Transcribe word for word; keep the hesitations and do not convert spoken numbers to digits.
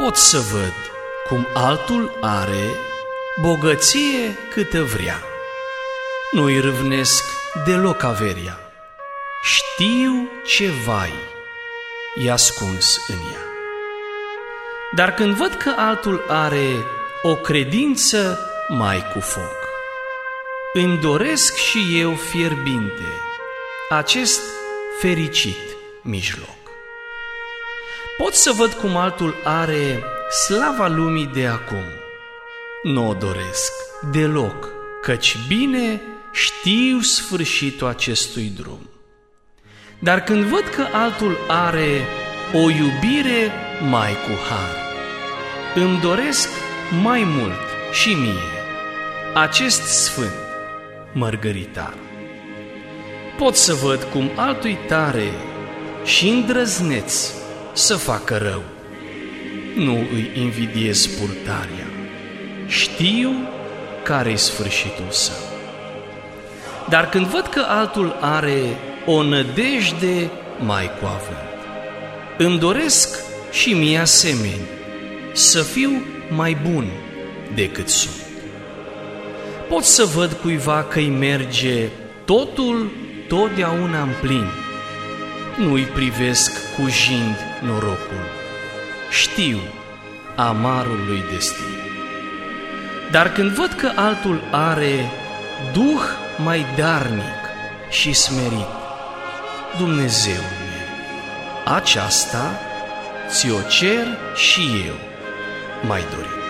pot să văd cum altul are bogăție câtă vrea. Nu-i râvnesc deloc averia, știu ce vai e ascuns în ea. Dar când văd că altul are o credință mai cu foc, îmi doresc și eu fierbinte acest fericit mijloc. Pot să văd cum altul are slava lumii de acum, n-o doresc deloc, căci bine știu sfârșitul acestui drum. Dar când văd că altul are o iubire mai cu har, îmi doresc mai mult și mie acest sfânt mărgăritar. Pot să văd cum altui tare și îndrăzneț să facă rău, nu îi invidiez purtarea, știu care-i sfârșitul său. Dar când văd că altul are o nădejde mai cu avânt, îmi doresc și mie asemeni să fiu mai bun decât sunt. Pot să văd cuiva că-i merge totul totdeauna în plin, nu-i privesc cu jind norocul, știu amarul lui destin. Dar când văd că altul are duh mai darnic și smerit, Dumnezeul meu, aceasta ți-o cer și eu mai dorit.